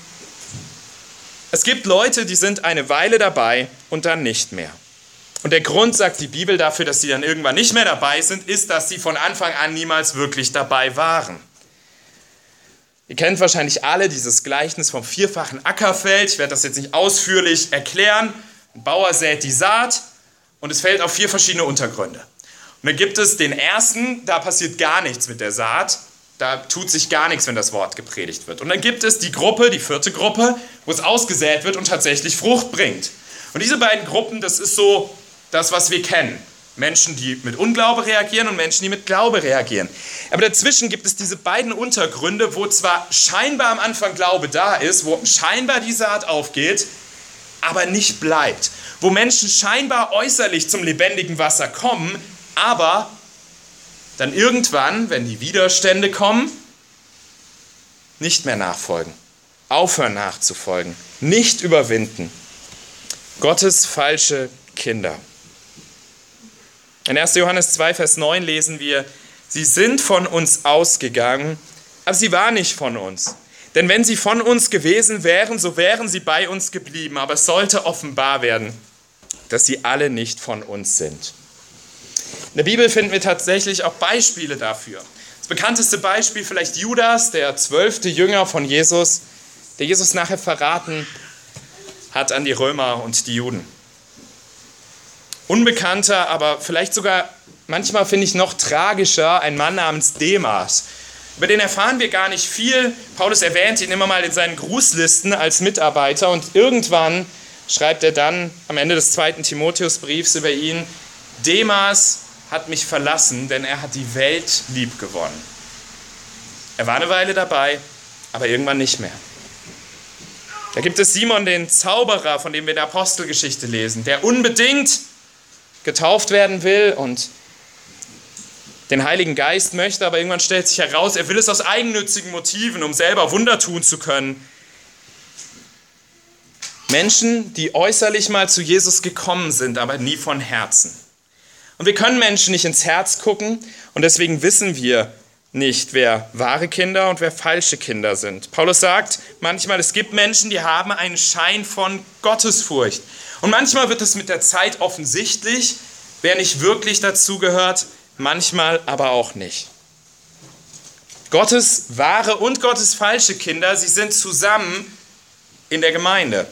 [SPEAKER 1] Es gibt Leute, die sind eine Weile dabei und dann nicht mehr. Und der Grund, sagt die Bibel, dafür, dass sie dann irgendwann nicht mehr dabei sind, ist, dass sie von Anfang an niemals wirklich dabei waren. Ihr kennt wahrscheinlich alle dieses Gleichnis vom vierfachen Ackerfeld. Ich werde das jetzt nicht ausführlich erklären. Ein Bauer sät die Saat und es fällt auf vier verschiedene Untergründe. Und dann gibt es den ersten, da passiert gar nichts mit der Saat. Da tut sich gar nichts, wenn das Wort gepredigt wird. Und dann gibt es die Gruppe, die vierte Gruppe, wo es ausgesät wird und tatsächlich Frucht bringt. Und diese beiden Gruppen, das ist so das, was wir kennen. Menschen, die mit Unglaube reagieren und Menschen, die mit Glaube reagieren. Aber dazwischen gibt es diese beiden Untergründe, wo zwar scheinbar am Anfang Glaube da ist, wo scheinbar die Saat aufgeht, aber nicht bleibt. Wo Menschen scheinbar äußerlich zum lebendigen Wasser kommen, aber dann irgendwann, wenn die Widerstände kommen, nicht mehr nachfolgen, aufhören nachzufolgen, nicht überwinden. Gottes falsche Kinder. In erster Johannes zwei, Vers neun lesen wir, sie sind von uns ausgegangen, aber sie waren nicht von uns. Denn wenn sie von uns gewesen wären, so wären sie bei uns geblieben. Aber es sollte offenbar werden, dass sie alle nicht von uns sind. In der Bibel finden wir tatsächlich auch Beispiele dafür. Das bekannteste Beispiel vielleicht Judas, der zwölfte Jünger von Jesus, der Jesus nachher verraten hat an die Römer und die Juden. Unbekannter, aber vielleicht sogar manchmal finde ich noch tragischer, ein Mann namens Demas. Über den erfahren wir gar nicht viel. Paulus erwähnt ihn immer mal in seinen Grußlisten als Mitarbeiter und irgendwann schreibt er dann am Ende des zweiten Timotheusbriefs über ihn, Demas hat mich verlassen, denn er hat die Welt lieb gewonnen. Er war eine Weile dabei, aber irgendwann nicht mehr. Da gibt es Simon, den Zauberer, von dem wir in der Apostelgeschichte lesen, der unbedingt getauft werden will und den Heiligen Geist möchte, aber irgendwann stellt sich heraus, er will es aus eigennützigen Motiven, um selber Wunder tun zu können. Menschen, die äußerlich mal zu Jesus gekommen sind, aber nie von Herzen. Und wir können Menschen nicht ins Herz gucken und deswegen wissen wir nicht, wer wahre Kinder und wer falsche Kinder sind. Paulus sagt manchmal, es gibt Menschen, die haben einen Schein von Gottesfurcht. Und manchmal wird es mit der Zeit offensichtlich, wer nicht wirklich dazugehört, manchmal aber auch nicht. Gottes wahre und Gottes falsche Kinder, sie sind zusammen in der Gemeinde.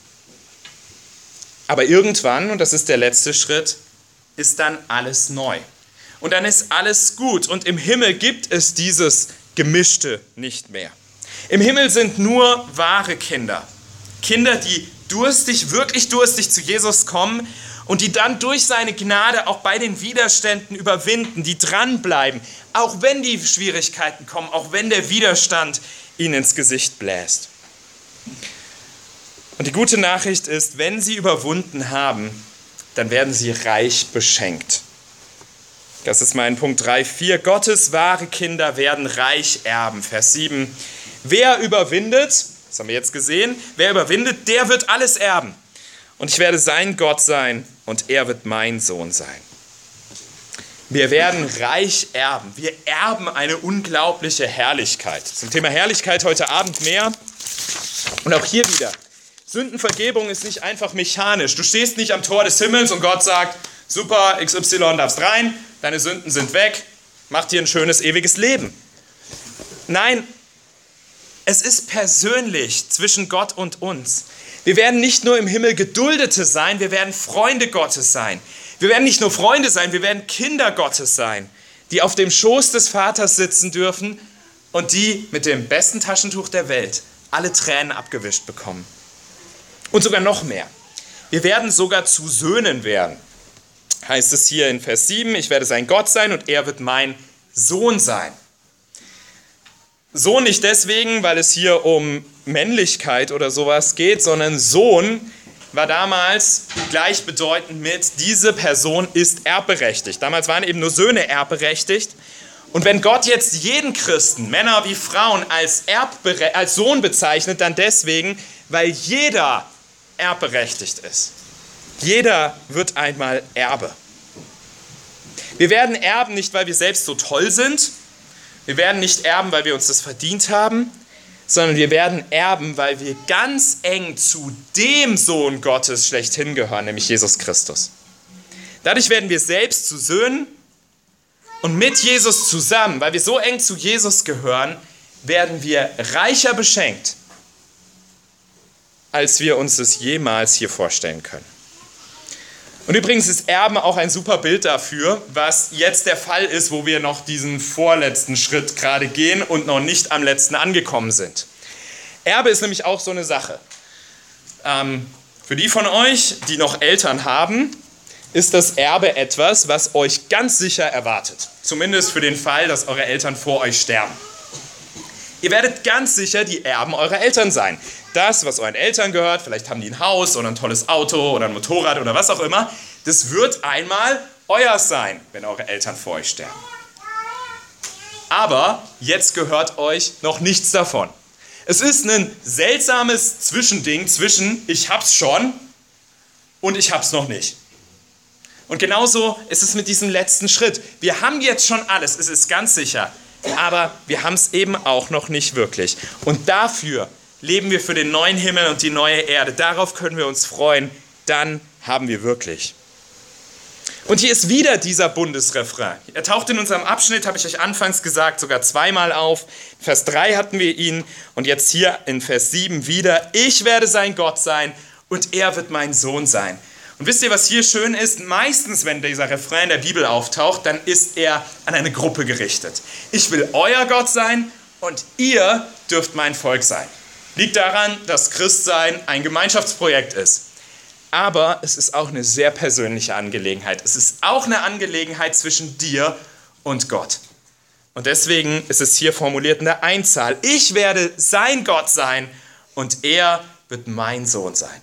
[SPEAKER 1] Aber irgendwann, und das ist der letzte Schritt, ist dann alles neu. Und dann ist alles gut. Und im Himmel gibt es dieses Gemischte nicht mehr. Im Himmel sind nur wahre Kinder. Kinder, die durstig, wirklich durstig zu Jesus kommen und die dann durch seine Gnade auch bei den Widerständen überwinden, die dranbleiben, auch wenn die Schwierigkeiten kommen, auch wenn der Widerstand ihnen ins Gesicht bläst. Und die gute Nachricht ist, wenn sie überwunden haben, dann werden sie reich beschenkt. Das ist mein Punkt drei Punkt vier. Gottes wahre Kinder werden reich erben. Vers sieben. Wer überwindet, das haben wir jetzt gesehen, wer überwindet, der wird alles erben. Und ich werde sein Gott sein und er wird mein Sohn sein. Wir werden reich erben. Wir erben eine unglaubliche Herrlichkeit. Zum Thema Herrlichkeit heute Abend mehr. Und auch hier wieder. Sündenvergebung ist nicht einfach mechanisch. Du stehst nicht am Tor des Himmels und Gott sagt, super, X Y darfst rein, deine Sünden sind weg, macht dir ein schönes, ewiges Leben. Nein, es ist persönlich zwischen Gott und uns. Wir werden nicht nur im Himmel Geduldete sein, wir werden Freunde Gottes sein. Wir werden nicht nur Freunde sein, wir werden Kinder Gottes sein, die auf dem Schoß des Vaters sitzen dürfen und die mit dem besten Taschentuch der Welt alle Tränen abgewischt bekommen. Und sogar noch mehr. Wir werden sogar zu Söhnen werden. Heißt es hier in Vers sieben, ich werde sein Gott sein und er wird mein Sohn sein. Sohn nicht deswegen, weil es hier um Männlichkeit oder sowas geht, sondern Sohn war damals gleichbedeutend mit, diese Person ist erbberechtigt. Damals waren eben nur Söhne erbberechtigt. Und wenn Gott jetzt jeden Christen, Männer wie Frauen, als, Erbbere- als Sohn bezeichnet, dann deswegen, weil jeder erbberechtigt ist. Jeder wird einmal Erbe. Wir werden erben nicht, weil wir selbst so toll sind. Wir werden nicht erben, weil wir uns das verdient haben, sondern wir werden erben, weil wir ganz eng zu dem Sohn Gottes schlechthin gehören, nämlich Jesus Christus. Dadurch werden wir selbst zu Söhnen und mit Jesus zusammen, weil wir so eng zu Jesus gehören, werden wir reicher beschenkt, als wir uns es jemals hier vorstellen können. Und übrigens ist Erben auch ein super Bild dafür, was jetzt der Fall ist, wo wir noch diesen vorletzten Schritt gerade gehen und noch nicht am letzten angekommen sind. Erbe ist nämlich auch so eine Sache. Ähm, für die von euch, die noch Eltern haben, ist das Erbe etwas, was euch ganz sicher erwartet. Zumindest für den Fall, dass eure Eltern vor euch sterben. Ihr werdet ganz sicher die Erben eurer Eltern sein. Das, was euren Eltern gehört, vielleicht haben die ein Haus oder ein tolles Auto oder ein Motorrad oder was auch immer, das wird einmal euer sein, wenn eure Eltern vor euch sterben. Aber jetzt gehört euch noch nichts davon. Es ist ein seltsames Zwischending zwischen ich hab's schon und ich hab's noch nicht. Und genauso ist es mit diesem letzten Schritt. Wir haben jetzt schon alles, es ist ganz sicher, aber wir haben es eben auch noch nicht wirklich. Und dafür leben wir für den neuen Himmel und die neue Erde. Darauf können wir uns freuen. Dann haben wir wirklich. Und hier ist wieder dieser Bundesrefrain. Er taucht in unserem Abschnitt, habe ich euch anfangs gesagt, sogar zweimal auf. Vers drei hatten wir ihn und jetzt hier in Vers sieben wieder. Ich werde sein Gott sein und er wird mein Sohn sein. Und wisst ihr, was hier schön ist? Meistens, wenn dieser Refrain in der Bibel auftaucht, dann ist er an eine Gruppe gerichtet. Ich will euer Gott sein und ihr dürft mein Volk sein. Liegt daran, dass Christsein ein Gemeinschaftsprojekt ist. Aber es ist auch eine sehr persönliche Angelegenheit. Es ist auch eine Angelegenheit zwischen dir und Gott. Und deswegen ist es hier formuliert in der Einzahl. Ich werde sein Gott sein und er wird mein Sohn sein.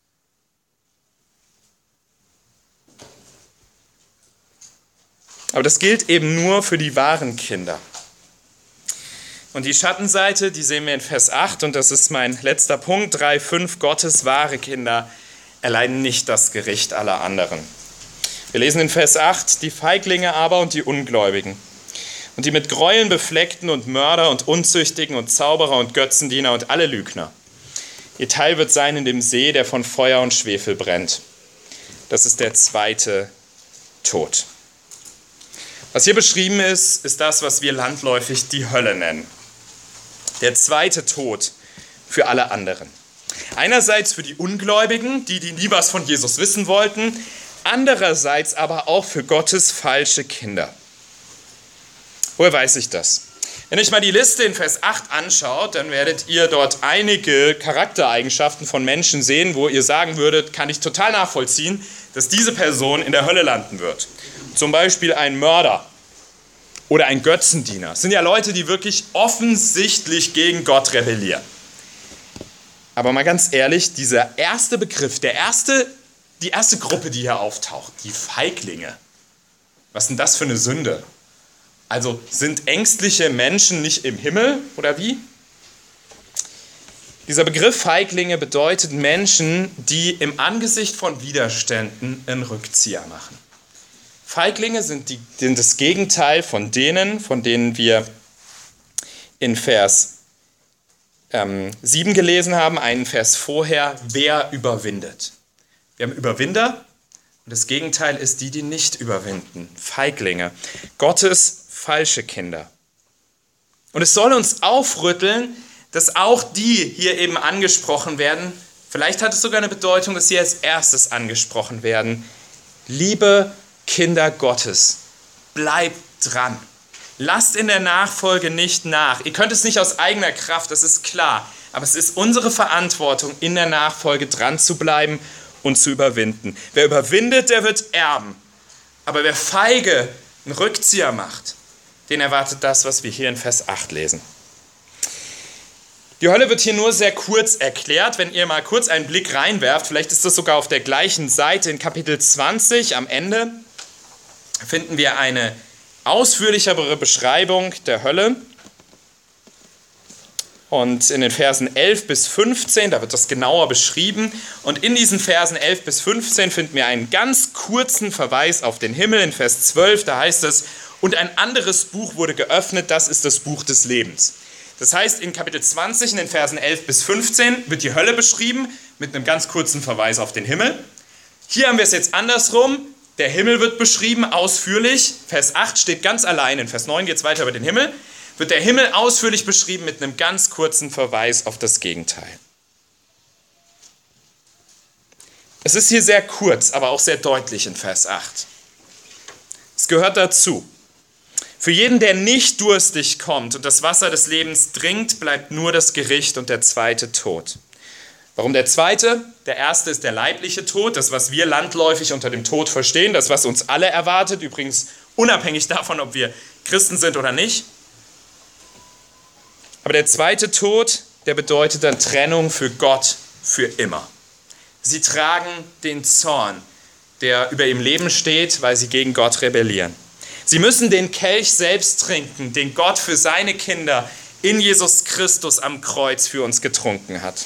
[SPEAKER 1] Aber das gilt eben nur für die wahren Kinder. Und die Schattenseite, die sehen wir in Vers acht und das ist mein letzter Punkt, drei, fünf, Gottes wahre Kinder erleiden nicht das Gericht aller anderen. Wir lesen in Vers acht, die Feiglinge aber und die Ungläubigen und die mit Gräueln befleckten und Mörder und Unzüchtigen und Zauberer und Götzendiener und alle Lügner. Ihr Teil wird sein in dem See, der von Feuer und Schwefel brennt. Das ist der zweite Tod. Was hier beschrieben ist, ist das, was wir landläufig die Hölle nennen. Der zweite Tod für alle anderen. Einerseits für die Ungläubigen, die, die nie was von Jesus wissen wollten, andererseits aber auch für Gottes falsche Kinder. Woher weiß ich das? Wenn ich mal die Liste in Vers acht anschaut, dann werdet ihr dort einige Charaktereigenschaften von Menschen sehen, wo ihr sagen würdet, kann ich total nachvollziehen, dass diese Person in der Hölle landen wird. Zum Beispiel ein Mörder oder ein Götzendiener. Das sind ja Leute, die wirklich offensichtlich gegen Gott rebellieren. Aber mal ganz ehrlich, dieser erste Begriff, der erste, die erste Gruppe, die hier auftaucht, die Feiglinge. Was ist denn das für eine Sünde? Also sind ängstliche Menschen nicht im Himmel oder wie? Dieser Begriff Feiglinge bedeutet Menschen, die im Angesicht von Widerständen einen Rückzieher machen. Feiglinge sind, die, sind das Gegenteil von denen, von denen wir in Vers ähm, sieben gelesen haben, einen Vers vorher, wer überwindet. Wir haben Überwinder und das Gegenteil ist die, die nicht überwinden, Feiglinge. Gottes falsche Kinder. Und es soll uns aufrütteln, dass auch die hier eben angesprochen werden. Vielleicht hat es sogar eine Bedeutung, dass sie als erstes angesprochen werden. Liebe Kinder Gottes, bleibt dran. Lasst in der Nachfolge nicht nach. Ihr könnt es nicht aus eigener Kraft, das ist klar. Aber es ist unsere Verantwortung, in der Nachfolge dran zu bleiben und zu überwinden. Wer überwindet, der wird erben. Aber wer feige einen Rückzieher macht, den erwartet das, was wir hier in Vers acht lesen. Die Hölle wird hier nur sehr kurz erklärt. Wenn ihr mal kurz einen Blick reinwerft, vielleicht ist das sogar auf der gleichen Seite in Kapitel zwanzig am Ende, finden wir eine ausführlichere Beschreibung der Hölle. Und in den Versen elf bis fünfzehn, da wird das genauer beschrieben. Und in diesen Versen elf bis fünfzehn finden wir einen ganz kurzen Verweis auf den Himmel. In Vers zwölf, da heißt es, und ein anderes Buch wurde geöffnet, das ist das Buch des Lebens. Das heißt, in Kapitel zwanzig, in den Versen elf bis fünfzehn, wird die Hölle beschrieben, mit einem ganz kurzen Verweis auf den Himmel. Hier haben wir es jetzt andersrum. Der Himmel wird beschrieben, ausführlich. Vers acht steht ganz allein. In Vers neun geht es weiter über den Himmel. Wird der Himmel ausführlich beschrieben mit einem ganz kurzen Verweis auf das Gegenteil. Es ist hier sehr kurz, aber auch sehr deutlich in Vers acht. Es gehört dazu. Für jeden, der nicht durstig kommt und das Wasser des Lebens trinkt, bleibt nur das Gericht und der zweite Tod. Warum der zweite? Der erste ist der leibliche Tod, das, was wir landläufig unter dem Tod verstehen, das, was uns alle erwartet, übrigens unabhängig davon, ob wir Christen sind oder nicht. Aber der zweite Tod, der bedeutet dann Trennung für Gott für immer. Sie tragen den Zorn, der über ihrem Leben steht, weil sie gegen Gott rebellieren. Sie müssen den Kelch selbst trinken, den Gott für seine Kinder in Jesus Christus am Kreuz für uns getrunken hat.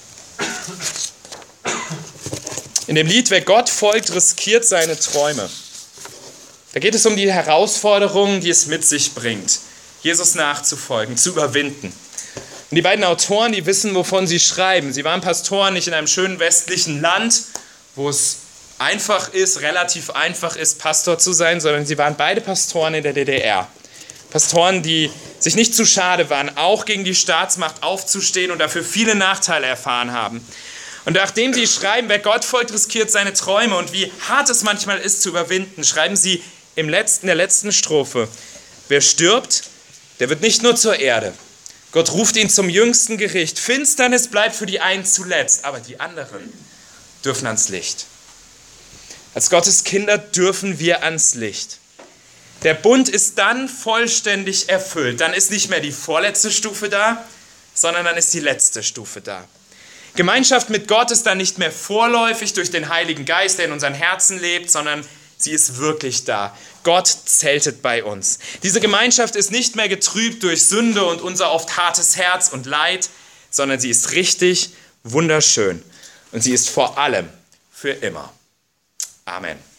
[SPEAKER 1] In dem Lied, wer Gott folgt, riskiert seine Träume. Da geht es um die Herausforderungen, die es mit sich bringt, Jesus nachzufolgen, zu überwinden. Und die beiden Autoren, die wissen, wovon sie schreiben. Sie waren Pastoren nicht in einem schönen westlichen Land, wo es einfach ist, relativ einfach ist, Pastor zu sein, sondern sie waren beide Pastoren in der D D R. Pastoren, die sich nicht zu schade waren, auch gegen die Staatsmacht aufzustehen und dafür viele Nachteile erfahren haben. Und nachdem sie schreiben, wer Gott folgt, riskiert seine Träume und wie hart es manchmal ist zu überwinden, schreiben sie im letzten, der letzten Strophe, wer stirbt, der wird nicht nur zur Erde. Gott ruft ihn zum jüngsten Gericht. Finsternis bleibt für die einen zuletzt, aber die anderen dürfen ans Licht. Als Gottes Kinder dürfen wir ans Licht. Der Bund ist dann vollständig erfüllt. Dann ist nicht mehr die vorletzte Stufe da, sondern dann ist die letzte Stufe da. Gemeinschaft mit Gott ist dann nicht mehr vorläufig durch den Heiligen Geist, der in unseren Herzen lebt, sondern sie ist wirklich da. Gott zeltet bei uns. Diese Gemeinschaft ist nicht mehr getrübt durch Sünde und unser oft hartes Herz und Leid, sondern sie ist richtig wunderschön. Und sie ist vor allem für immer. Amen.